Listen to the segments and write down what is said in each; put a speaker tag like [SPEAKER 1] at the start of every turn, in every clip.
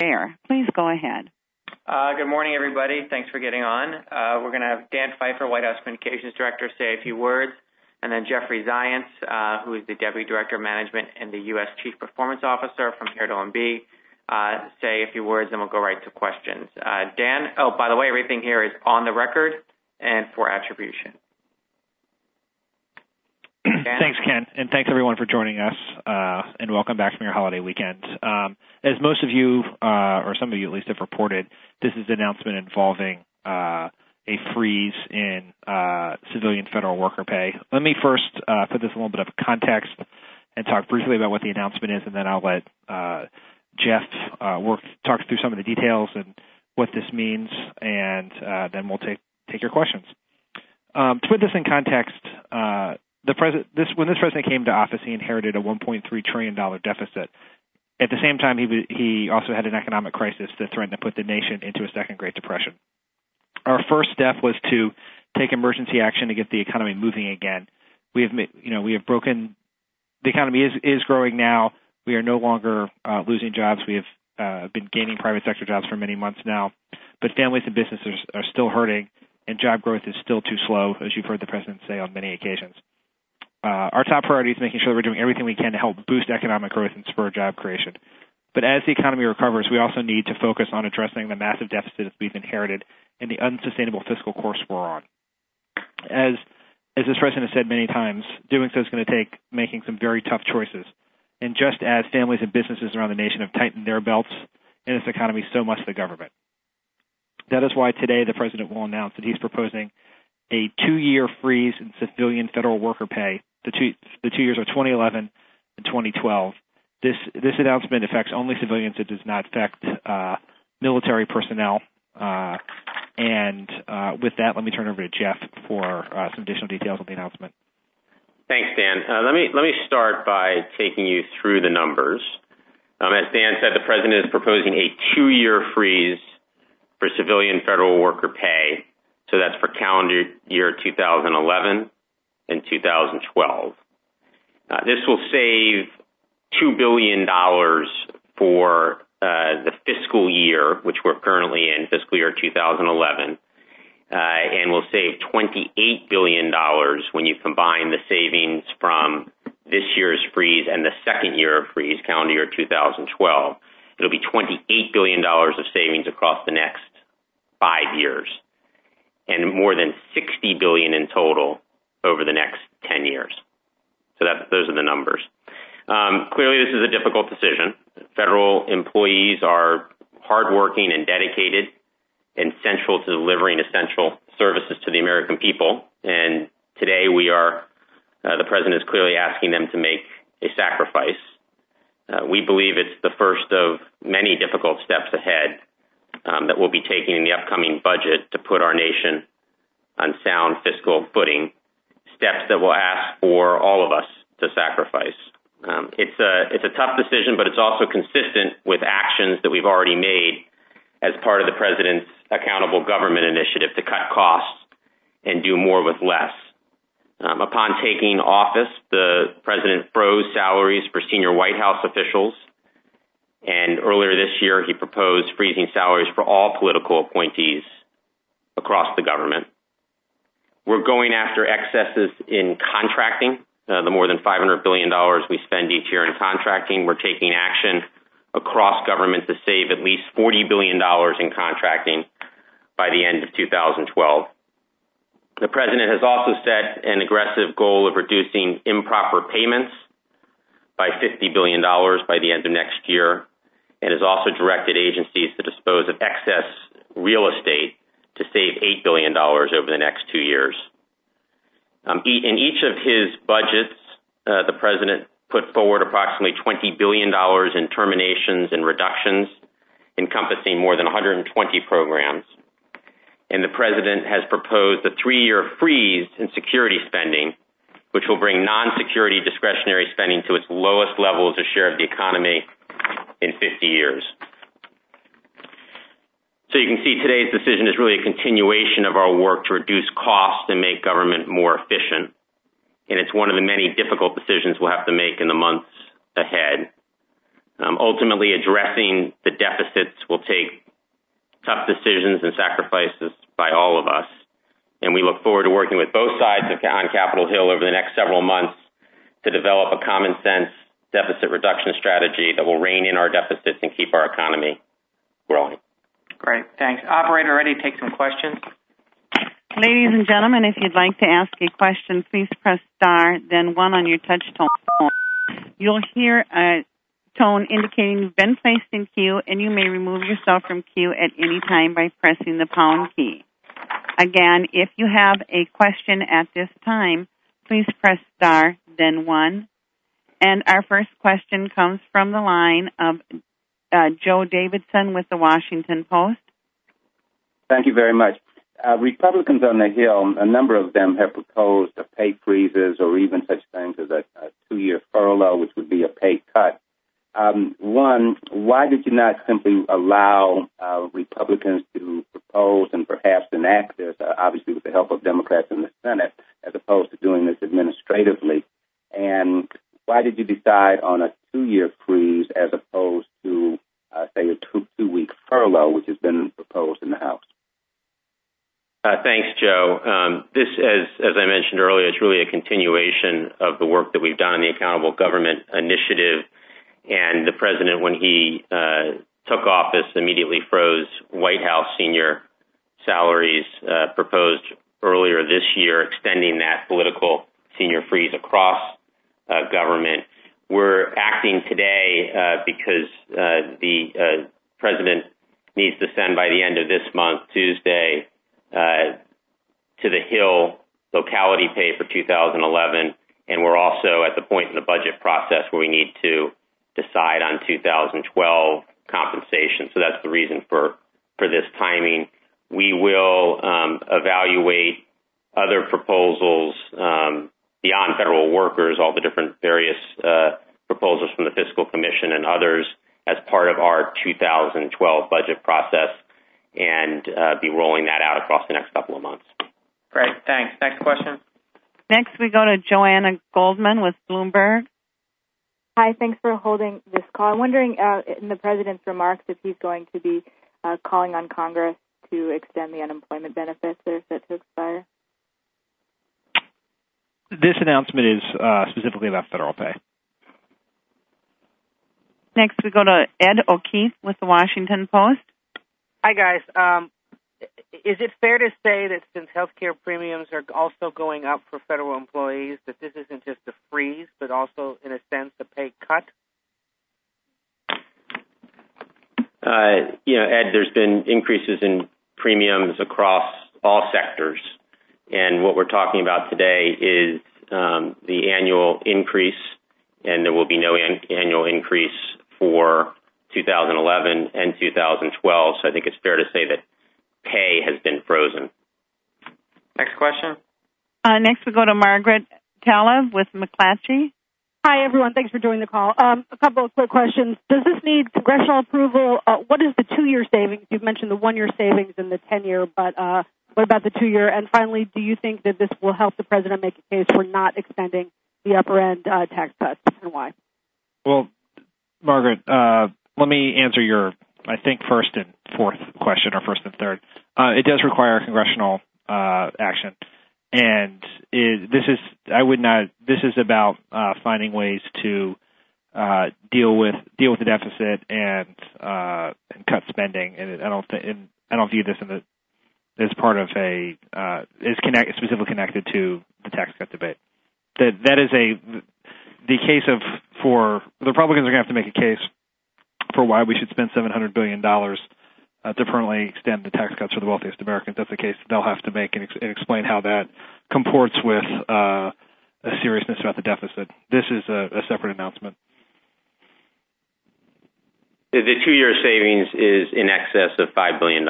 [SPEAKER 1] Fair. Please go ahead.
[SPEAKER 2] Good morning, everybody. Thanks for getting on. We're going to have Dan Pfeiffer, White House Communications Director, say a few words, and then Jeffrey Zients, who is the Deputy Director of Management and the U.S. Chief Performance Officer from here at OMB, say a few words, and we'll go right to questions. Dan, by the way, everything here is on the record and for attribution.
[SPEAKER 3] Thanks, Ken, and thanks everyone for joining us, and welcome back from your holiday weekend. As most of you, or some of you at least, have reported, this is an announcement involving a freeze in civilian federal worker pay. Let me first put this in a little bit of context and talk briefly about what the announcement is, and then I'll let Jeff talk through some of the details and what this means, and then we'll take your questions. To put this in context, when this president came to office, he inherited a $1.3 trillion deficit. At the same time, he also had an economic crisis that threatened to put the nation into a second Great Depression. Our first step was to take emergency action to get the economy moving again. We have broken. The economy is growing now. We are no longer losing jobs. We have been gaining private sector jobs for many months now, but families and businesses are still hurting, and job growth is still too slow, as you've heard the president say on many occasions. Our top priority is making sure that we're doing everything we can to help boost economic growth and spur job creation. But as the economy recovers, we also need to focus on addressing the massive deficits we've inherited and the unsustainable fiscal course we're on. As this president has said many times, doing so is going to take making some very tough choices. And just as families and businesses around the nation have tightened their belts in this economy, so must the government. That is why today the president will announce that he's proposing a 2-year freeze in civilian federal worker pay. The two years are 2011 and 2012. This announcement affects only civilians. It does not affect military personnel. And with that, let me turn over to Jeff for some additional details on the announcement.
[SPEAKER 4] Thanks, Dan. Let me start by taking you through the numbers. As Dan said, the president is proposing a 2-year freeze for civilian federal worker pay. So that's for calendar year 2011 and 2012. This will save $2 billion for the fiscal year, which we're currently in, fiscal year 2011, and will save $28 billion when you combine the savings from this year's freeze and the second year of freeze, calendar year 2012. It'll be $28 billion of savings across the next 5 years, and more than $60 billion in total over the next 10 years. So those are the numbers. Clearly, this is a difficult decision. Federal employees are hardworking and dedicated and central to delivering essential services to the American people. And today the president is clearly asking them to make a sacrifice. We believe it's the first of many difficult steps ahead that we'll be taking in the upcoming budget to put our nation on sound fiscal footing, steps that will ask for all of us to sacrifice. It's a tough decision, but it's also consistent with actions that we've already made as part of the president's accountable government initiative to cut costs and do more with less. Upon taking office, the president froze salaries for senior White House officials, and earlier this year he proposed freezing salaries for all political appointees across the government. We're going after excesses in contracting, the more than $500 billion we spend each year in contracting. We're taking action across government to save at least $40 billion in contracting by the end of 2012. The president has also set an aggressive goal of reducing improper payments by $50 billion by the end of next year, and has also directed agencies to dispose of excess real estate to save $8 billion over the next 2 years. In each of his budgets, the president put forward approximately $20 billion in terminations and reductions, encompassing more than 120 programs. And the president has proposed a 3-year freeze in security spending, which will bring non-security discretionary spending to its lowest level as a share of the economy in 50 years. So you can see today's decision is really a continuation of our work to reduce costs and make government more efficient. And it's one of the many difficult decisions we'll have to make in the months ahead. Ultimately, addressing the deficits will take tough decisions and sacrifices by all of us. And we look forward to working with both sides on Capitol Hill over the next several months to develop a common sense deficit reduction strategy that will rein in our deficits and keep our economy growing.
[SPEAKER 2] Great, thanks. Operator, ready to take some questions?
[SPEAKER 1] Ladies and gentlemen, if you'd like to ask a question, please press star, then 1 on your touch tone phone. You'll hear a tone indicating you've been placed in queue, and you may remove yourself from queue at any time by pressing the pound key. Again, if you have a question at this time, please press star, then 1. And our first question comes from the line of Joe Davidson with the Washington Post.
[SPEAKER 5] Thank you very much. Republicans on the Hill, a number of them have proposed pay freezes or even such things as a 2-year furlough, which would be a pay cut. One, why did you not simply allow Republicans to propose and perhaps enact this, obviously with the help of Democrats in the Senate, as opposed to doing this administratively? And why did you decide on a 2-year freeze as opposed to, say, a two-week furlough, which has been proposed in the House?
[SPEAKER 4] Thanks, Joe. This, as I mentioned earlier, is really a continuation of the work that we've done in the Accountable Government Initiative. And the president, when he took office, immediately froze White House senior salaries, proposed earlier this year, extending that political senior freeze across government. We're acting today because the president needs to send by the end of this month, Tuesday, to the Hill locality pay for 2011. And we're also at the point in the budget process where we need to decide on 2012 compensation. So that's the reason for this timing. We will evaluate other proposals beyond federal workers, all the different various proposals from the Fiscal Commission and others as part of our 2012 budget process and be rolling that out across the next couple of months.
[SPEAKER 2] Great, thanks. Next question.
[SPEAKER 1] Next, we go to Joanna Goldman with Bloomberg.
[SPEAKER 6] Hi, thanks for holding this call. I'm wondering, in the president's remarks, if he's going to be calling on Congress to extend the unemployment benefits that are set to expire.
[SPEAKER 3] This announcement is specifically about federal pay.
[SPEAKER 1] Next, we go to Ed O'Keefe with the Washington Post.
[SPEAKER 7] Hi, guys. Is it fair to say that since healthcare premiums are also going up for federal employees, that this isn't just a freeze, but also, in a sense, a pay cut?
[SPEAKER 4] Ed, there's been increases in premiums across all sectors. And what we're talking about today is the annual increase, and there will be no annual increase for 2011 and 2012. So I think it's fair to say that pay has been frozen.
[SPEAKER 2] Next question.
[SPEAKER 1] Next, we go to Margaret Taleb with McClatchy.
[SPEAKER 8] Hi, everyone. Thanks for doing the call. A couple of quick questions. Does this need congressional approval? What is the 2-year savings? You've mentioned the 1-year savings and the 10-year, but what about the 2-year? And finally, do you think that this will help the president make a case for not extending the upper-end tax cuts, and why?
[SPEAKER 3] Well, Margaret, let me answer your, I think, first and fourth question, or first and third. It does require congressional action, and this is about finding ways to deal with the deficit and cut spending. And I don't view this as part of specifically connected to the tax cut debate. That is the case for the Republicans are going to have to make a case for why we should spend $700 billion to permanently extend the tax cuts for the wealthiest Americans. That's the case they'll have to make and explain how that comports with a seriousness about the deficit. This is a separate announcement.
[SPEAKER 4] The 2-year savings is in excess of $5 billion.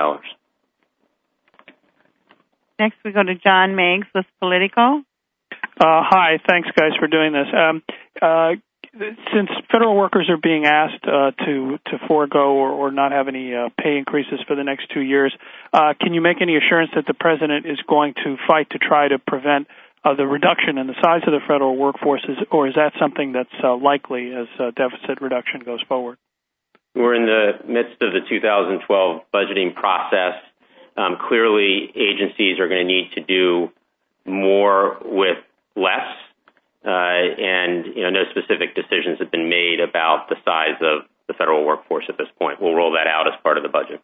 [SPEAKER 1] Next, we go to John Meigs with Politico.
[SPEAKER 9] Hi, thanks, guys, for doing this. Since federal workers are being asked to forego or not have any pay increases for the next 2 years, can you make any assurance that the president is going to fight to try to prevent the reduction in the size of the federal workforce, or is that something that's likely as deficit reduction goes forward?
[SPEAKER 4] We're in the midst of the 2012 budgeting process. Clearly, agencies are going to need to do more with less, and no specific decisions have been made about the size of the federal workforce at this point. We'll roll that out as part of the budget.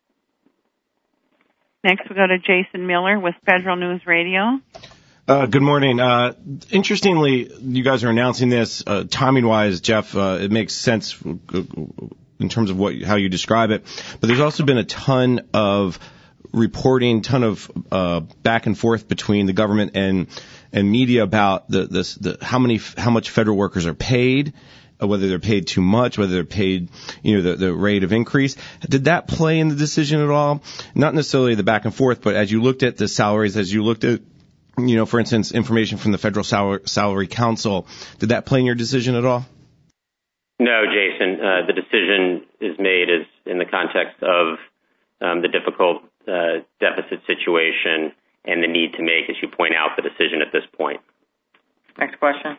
[SPEAKER 1] Next, we go to Jason Miller with Federal News Radio.
[SPEAKER 10] Good morning. Interestingly, you guys are announcing this timing-wise, Jeff. It makes sense in terms of how you describe it. But there's also been a ton of reporting, back and forth between the government and media about how much federal workers are paid, whether they're paid too much, whether they're paid, the rate of increase. Did that play in the decision at all? Not necessarily the back and forth, but as you looked at the salaries, as you looked at, for instance, information from the Federal Salary Council, did that play in your decision at all?
[SPEAKER 4] No, Jason. The decision is made in the context of the difficult deficit situation and the need to make, as you point out, the decision at this point.
[SPEAKER 2] Next question.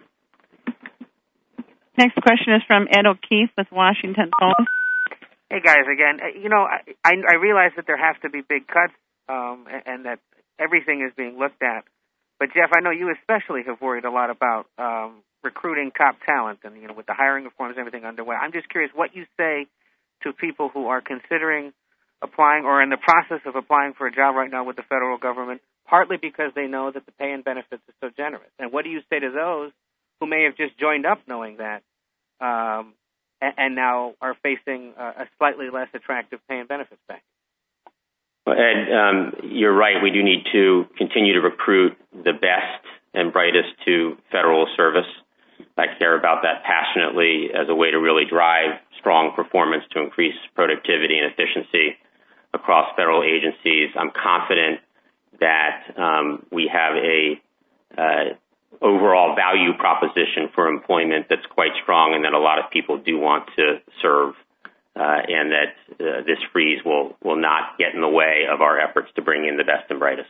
[SPEAKER 1] Next question is from Ed O'Keefe with Washington Post.
[SPEAKER 7] Hey, guys, again. I realize that there have to be big cuts and that everything is being looked at. But, Jeff, I know you especially have worried a lot about recruiting top talent and, with the hiring reforms and everything underway. I'm just curious what you say to people who are considering applying or in the process of applying for a job right now with the federal government, partly because they know that the pay and benefits are so generous. And what do you say to those who may have just joined up knowing that and now are facing a slightly less attractive pay and benefits package?
[SPEAKER 4] Well, Ed, you're right. We do need to continue to recruit the best and brightest to federal service. I care about that passionately as a way to really drive strong performance to increase productivity and efficiency across federal agencies. I'm confident that we have a overall value proposition for employment that's quite strong and that a lot of people do want to serve, and that this freeze will not get in the way of our efforts to bring in the best and brightest.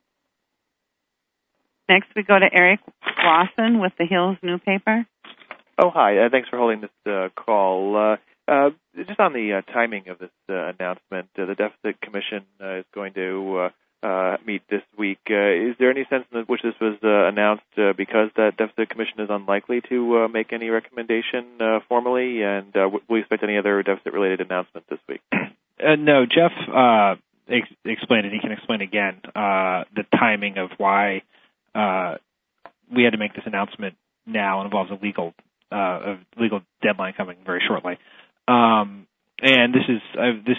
[SPEAKER 1] Next, we go to Eric Lawson with the Hills newspaper.
[SPEAKER 11] Oh, hi. Thanks for holding this call. Just on the timing of this announcement, the Deficit Commission is going to meet this week. Is there any sense in which this was announced because that Deficit Commission is unlikely to make any recommendation formally? And will we expect any other deficit-related announcements this week?
[SPEAKER 3] No, Jeff explained it. He can explain again the timing of why we had to make this announcement now. It involves a legal deadline coming very shortly. And this is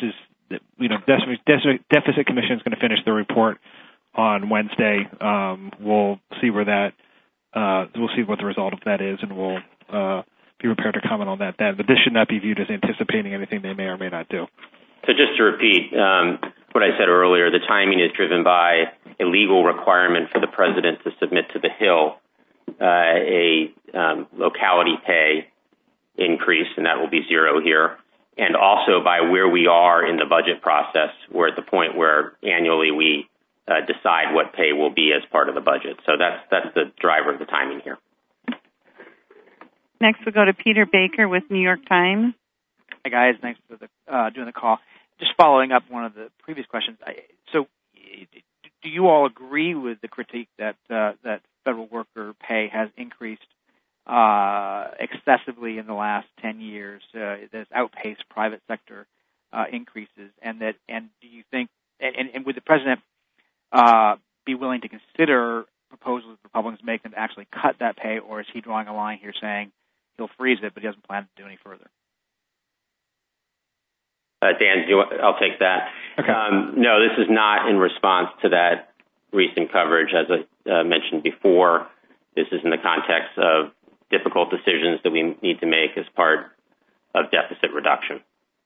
[SPEAKER 3] Deficit Commission is going to finish the report on Wednesday. We'll see what the result of that is, and we'll be prepared to comment on that then. But this should not be viewed as anticipating anything they may or may not do.
[SPEAKER 4] So just to repeat what I said earlier, the timing is driven by a legal requirement for the president to submit to the Hill a locality pay increase, and that will be zero here, and also by where we are in the budget process. We're at the point where annually we decide what pay will be as part of the budget. So that's the driver of the timing here.
[SPEAKER 1] Next, we go to Peter Baker with New York Times.
[SPEAKER 12] Hi, guys. Thanks for doing the call. Just following up one of the previous questions. So do you all agree with the critique that federal worker pay has increased excessively in the last 10 years, that's outpaced private sector increases, and do you think, and would the president be willing to consider proposals Republicans make them to actually cut that pay, or is he drawing a line here saying he'll freeze it, but he doesn't plan to do any further?
[SPEAKER 4] Dan, I'll take that.
[SPEAKER 3] Okay.
[SPEAKER 4] No, this is not in response to that recent coverage. As I mentioned before, this is in the context of difficult decisions that we need to make as part of deficit reduction.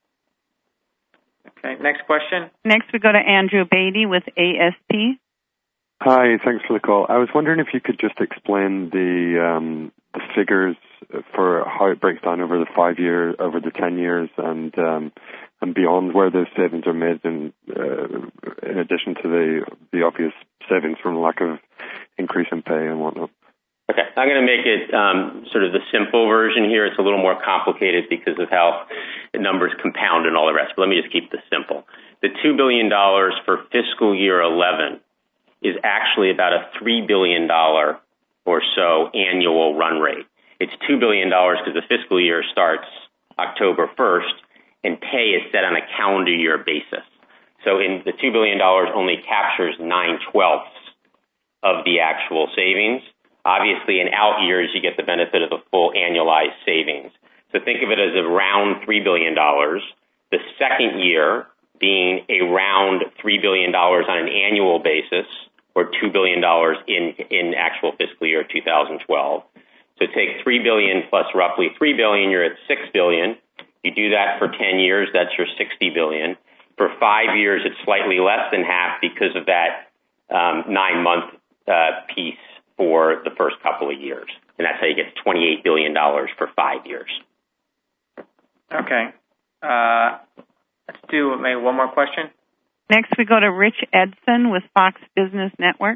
[SPEAKER 2] Okay, next question.
[SPEAKER 1] Next, we go to Andrew Beatty with ASP.
[SPEAKER 13] Hi, thanks for the call. I was wondering if you could just explain the figures for how it breaks down over the 5 years, over the 10 years, and and beyond where those savings are made, in addition to the obvious savings from lack of increase in pay and whatnot?
[SPEAKER 4] Okay, I'm going to make it sort of the simple version here. It's a little more complicated because of how the numbers compound and all the rest, but let me just keep this simple. The $2 billion for fiscal year 11 is actually about a $3 billion or so annual run rate. It's $2 billion because the fiscal year starts October 1st, and pay is set on a calendar year basis. So in the $2 billion only captures 9/12 of the actual savings. Obviously, in out years, you get the benefit of the full annualized savings. So think of it as around $3 billion. The second year being around $3 billion on an annual basis, or $2 billion in actual fiscal year 2012. So take $3 billion plus roughly $3 billion, you're at $6 billion. You do that for 10 years, that's your $60 billion. For 5 years, it's slightly less than half because of that 9-month piece for the first couple of years. And that's how you get $28 billion for 5 years.
[SPEAKER 2] Okay. Let's do maybe one more question.
[SPEAKER 1] Next, we go to Rich Edson with Fox Business Network.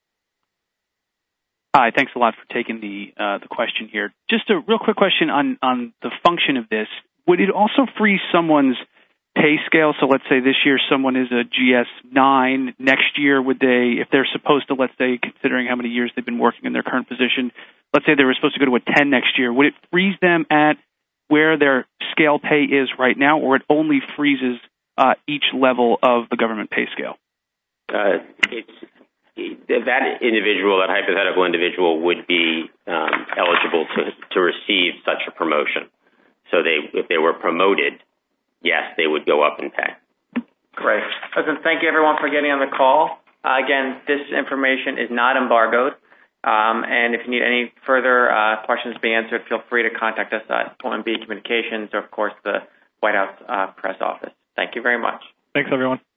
[SPEAKER 14] Hi, thanks a lot for taking the question here. Just a real quick question on the function of this. Would it also freeze someone's pay scale? So let's say this year someone is a GS9. Next year, would they, if they're supposed to, let's say, considering how many years they've been working in their current position, let's say they were supposed to go to a 10 next year, would it freeze them at where their scale pay is right now, or it only freezes each level of the government pay scale?
[SPEAKER 4] That individual, that hypothetical individual, would be eligible to receive such a promotion. So if they were promoted, yes, they would go up in pay.
[SPEAKER 2] Great. Listen, thank you, everyone, for getting on the call. Again, this information is not embargoed. And if you need any further questions to be answered, feel free to contact us at OMB Communications or, of course, the White House Press Office. Thank you very much.
[SPEAKER 3] Thanks, everyone.